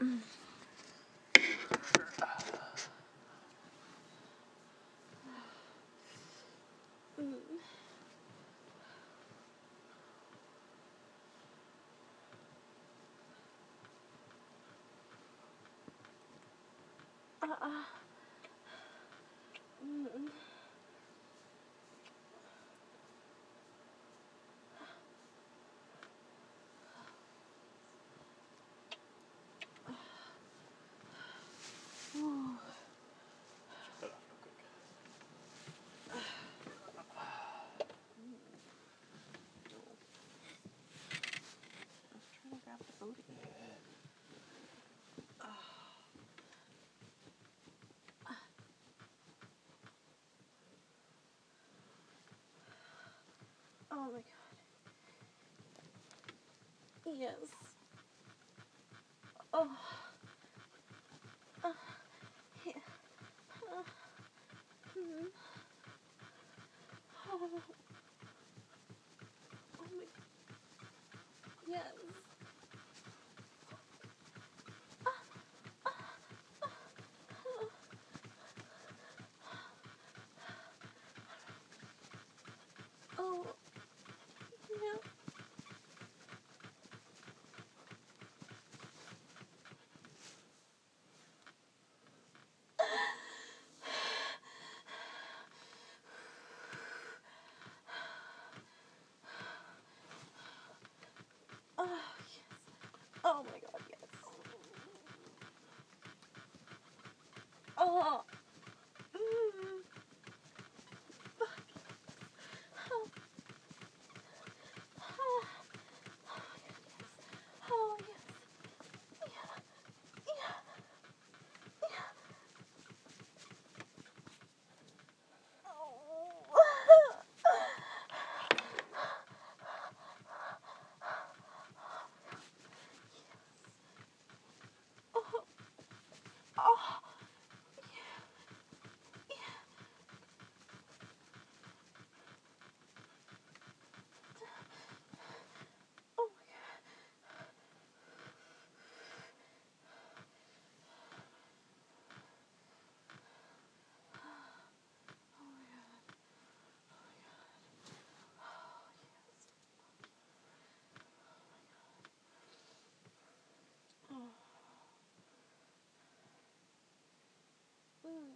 Oh my god. Yes. Oh. Yeah. Oh. Oh my. Yes. Oh. Yeah. Oh, yes. Oh my god, yes. Oh. Mm. Oh. Oh. Oh, yes. Yeah. Yeah. Yeah. Oh. Oh. Oh. Yeah. Oh my god. Oh my god. Oh, yes. Oh. Mm.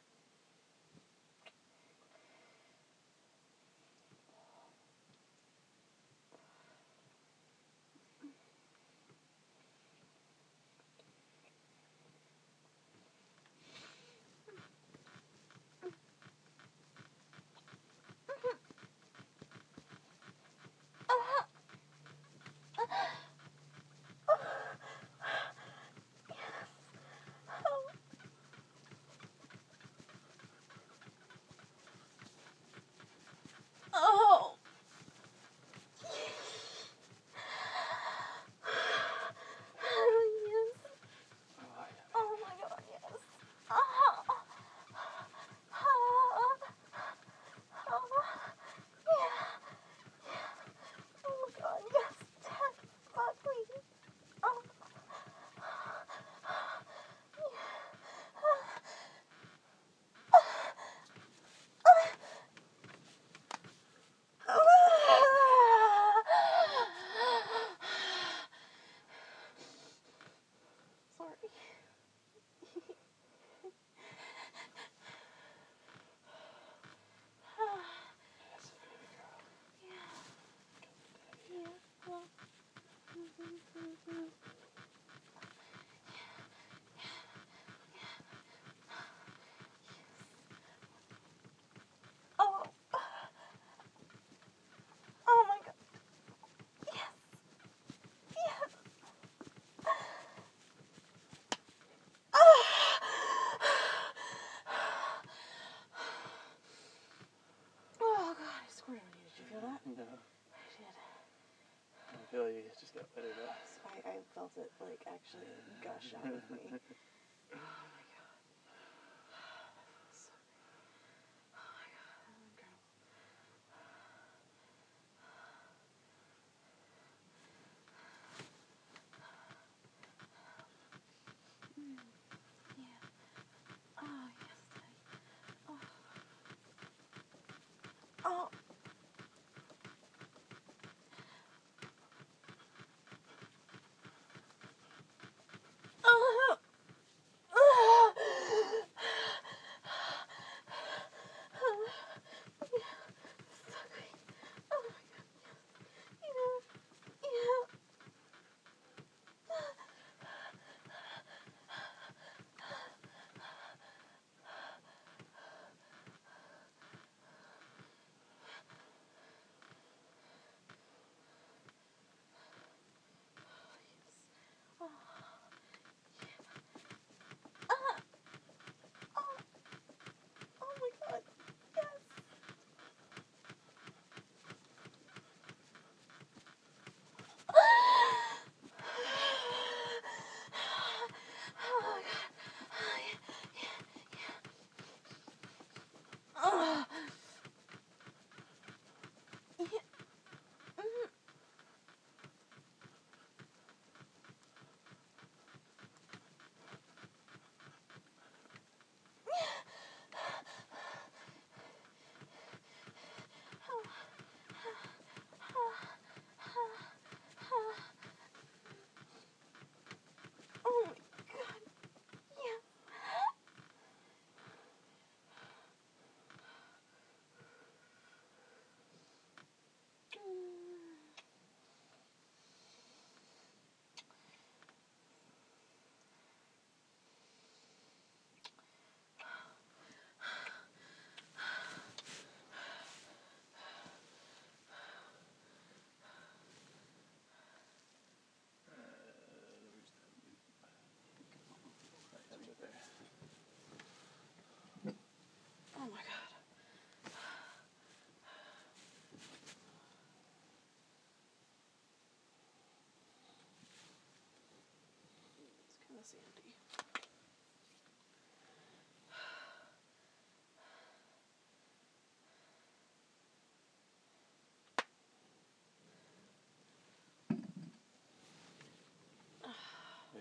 Oh. Yes. Oh my god, yes. Oh. Oh. Oh. Yeah. Oh my god, yes. Dad, fuck me. Oh. Sorry. Yeah. Well. Oh. Oh my god. Yes. Yes. Oh god, I squirted on you. Did you feel that? No. I did. I feel like you just got better though. I felt it like actually gush out of me. Oh my god. That feels so great. Oh my god, that was incredible.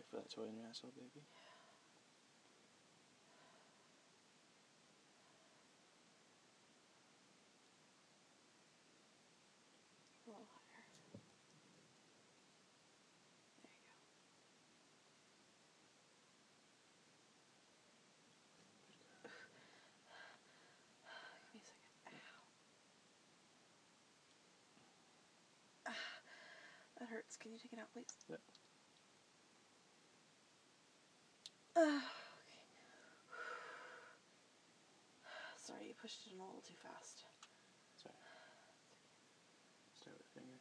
for that toy in your asshole, baby? A little higher. There you go. Give me a second. Ow. That hurts. Can you take it out, please? Yep. Okay. Sorry, you pushed it in a little too fast. Sorry. Start with the finger.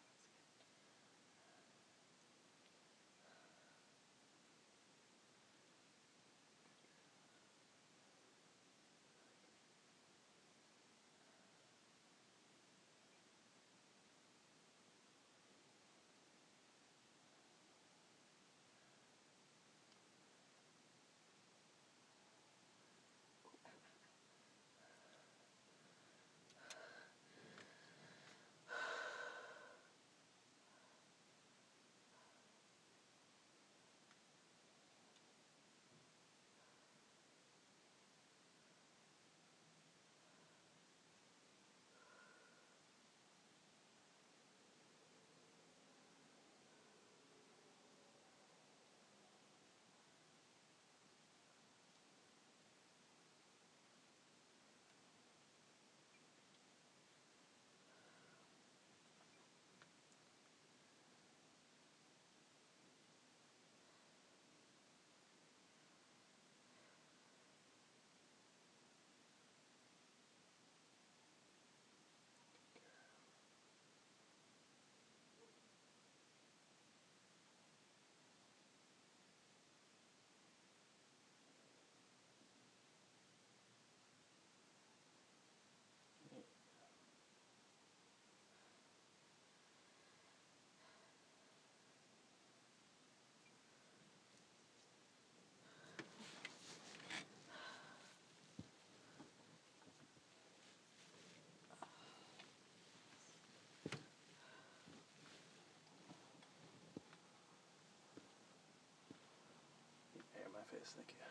Air my face, thank you.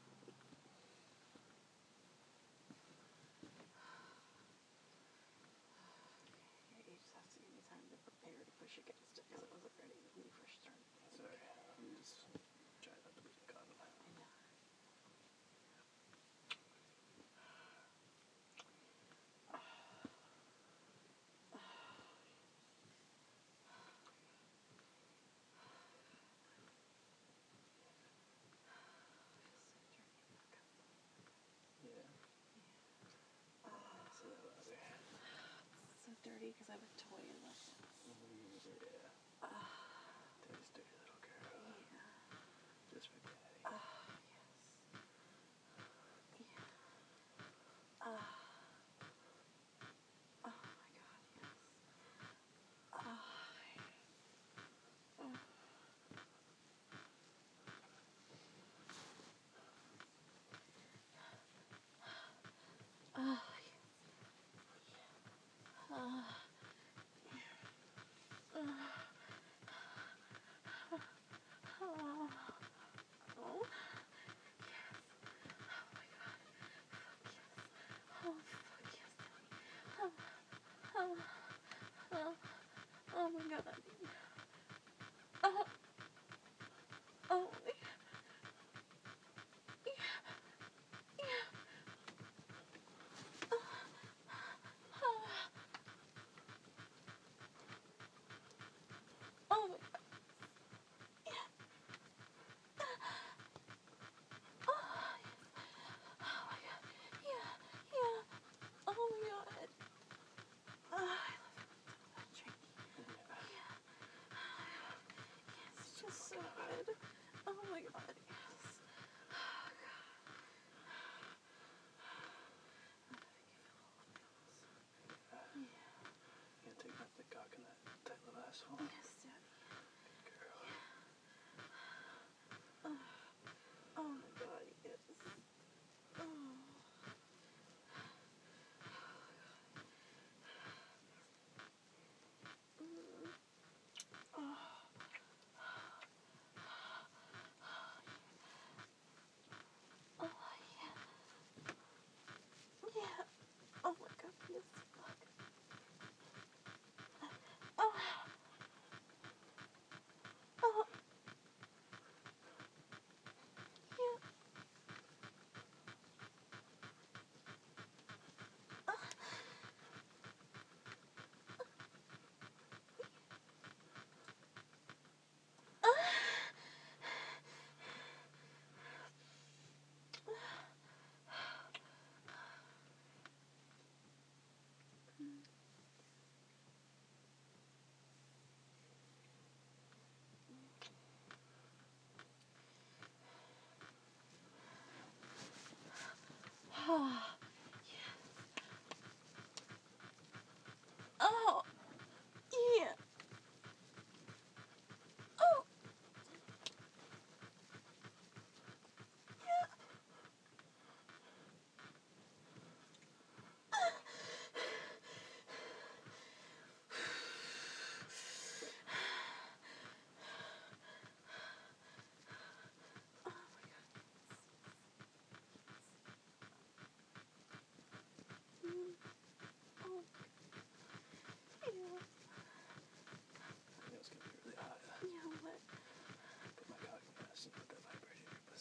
Yeah, you just have to give me time to prepare to push against it because I wasn't ready when you first started. Sorry, I'm just trying not to be caught. I know. Yeah. Say that louder. It's so dirty because I have a toy in my hands. Yeah. Daddy's dirty little girl. Yeah. Just for daddy. Yes. Yeah. Oh my god, yes. Oh my god. Oh. Oh. Oh my god. Oh my god. Yeah. Yeah. Oh my god. I love that drink. Yeah. Yes, it's just so good. Oh my god. Yes. Oh god. Yeah. You gotta take that thick cock in that tight little asshole. Yes, Daddy. Good girl. Oh my god, yes. Oh.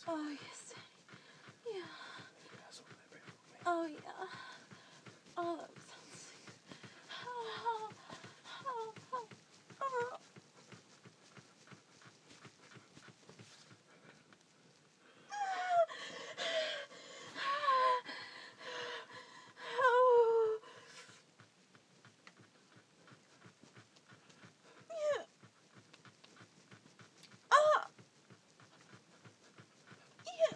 Oh, yes, Daddy. Yeah. Yeah, so vibrate for me. Oh, yeah. Oh, that sounds sweet. Oh, oh, oh, oh. Oh. Yeah. Ah. Yes.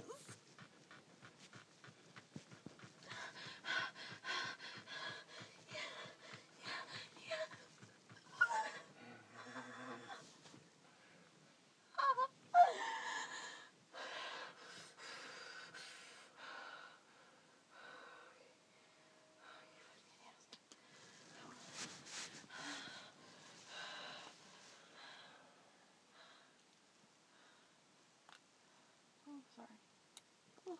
Oh, sorry. Oh.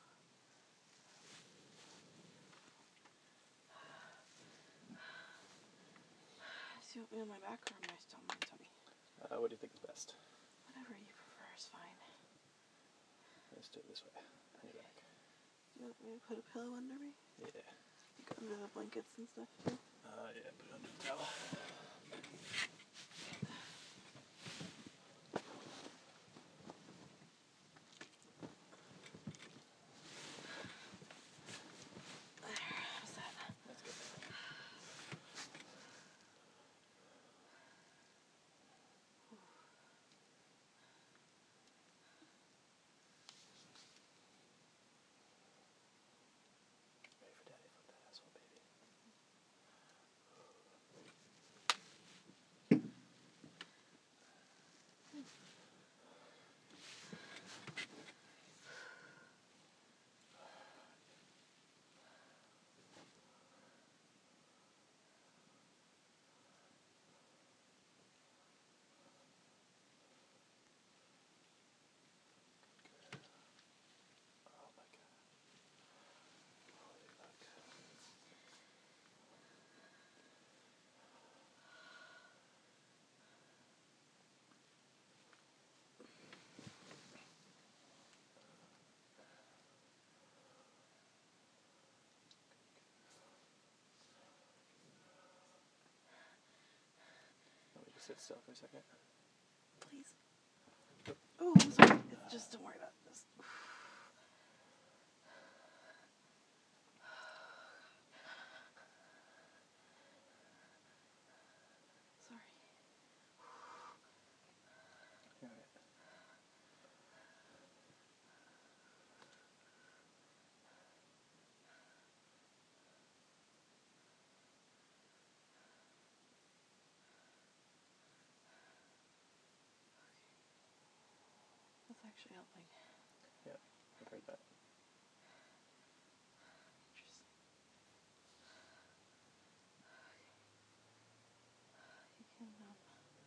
So you want me on my back or am I still on my tummy? What do you think is best? Whatever you prefer is fine. Let's do it this way. On your back. Do you want me to put a pillow under me? Yeah. Like under the blankets and stuff too? Yeah, put it under the towel. How's that? That's good. Ready for daddy? Flip that asshole, baby. Oh my god. Holy fuck. Let me just sit still for a second. Please. Oh, sorry. Just don't worry about this. Sorry. You're alright. That's actually helping. Yeah, I've heard that. Interesting. You can move.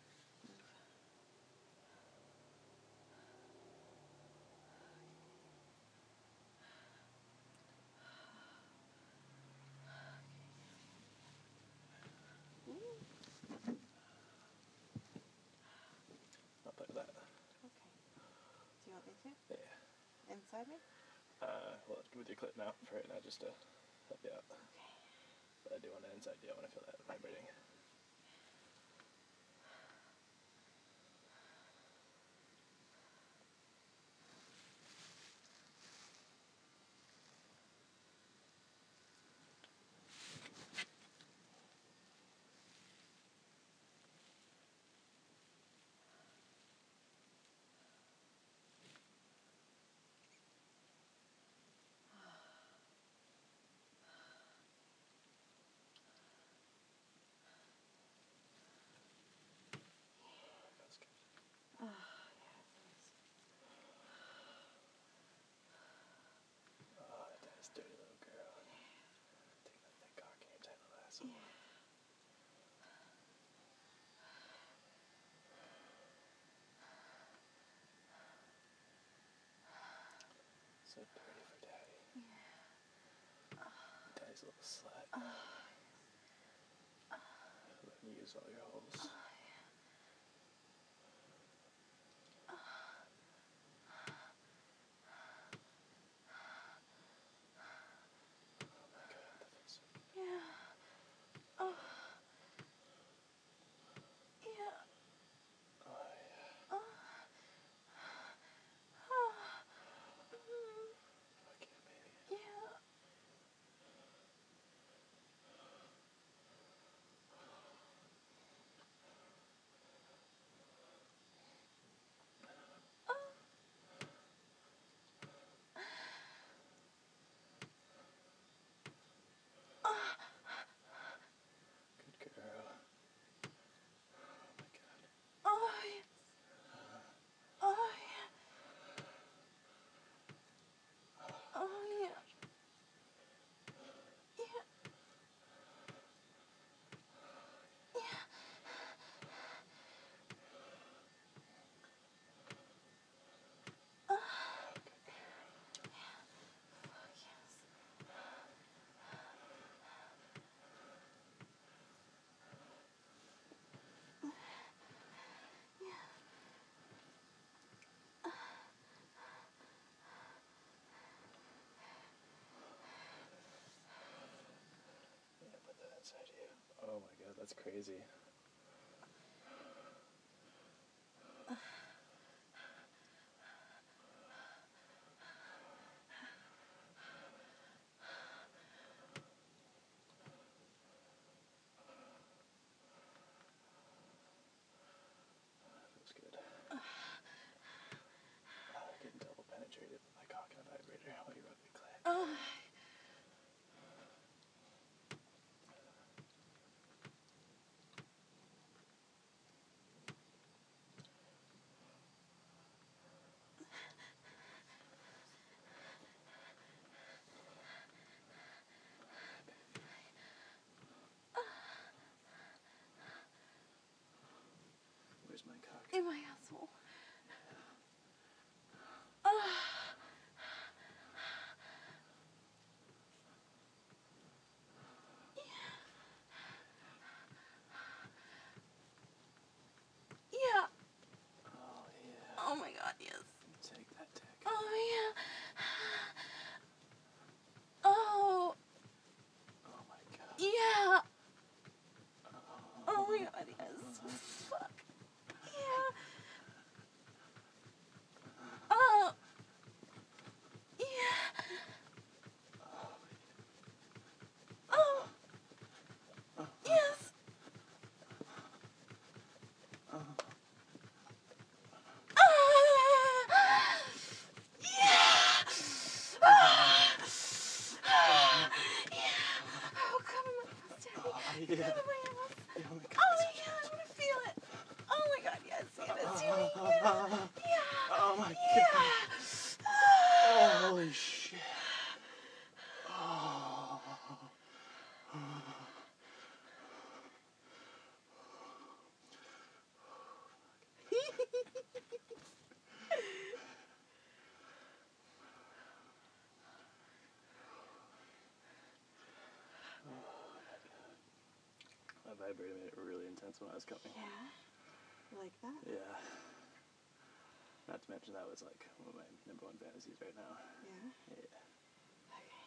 I'll play with that. Okay. Do you want me to? Yeah. Inside me? Well, with your clip now for right now, just to help you out. Okay. But I do want to inside you. I want to feel that vibrating. That's good. Oh, yeah, it is. Oh, that's dirty little girl. Take that thick cock in your tight little asshole. Yeah. So dirty for daddy. Yeah. Daddy's a little slut. Let me use all your holes. That's crazy. Feels good. Getting double penetrated with my cock and a vibrator while you rub the clit. Where's my cock? In my asshole. Yeah. Oh, yeah. Oh my god, yes. Take that dick. Oh yeah. Oh. Oh, my God. Yeah. Oh my god, yes. Fuck. Yeah. Oh. Yeah. Oh. Yes. Oh, come on, Daddy. Oh, yeah. Come on, my ass. Yeah, oh, my God. Oh, yeah, I want to feel it. Oh, my God, yes, yes, yeah. Oh, my Yeah. God. Oh, holy shit. Oh. That vibrator made it really intense when I was coming. Yeah? You like that? Yeah. Not to mention that was like one of my number one fantasies right now. Yeah? Yeah. Okay.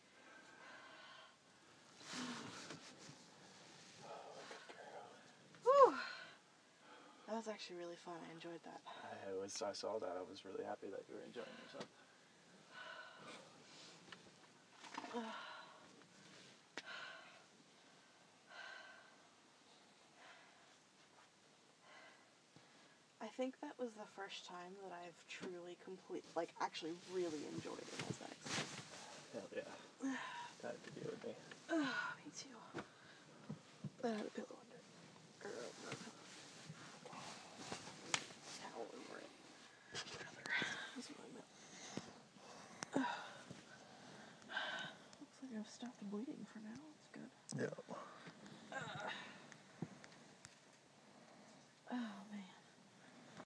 Whew. That was actually really fun. I enjoyed that. I saw that. I was really happy that you were enjoying yourself. I think that was the first time that I've truly actually really enjoyed it as sex. Hell yeah. Time to deal with me. Me too. But I had a pillow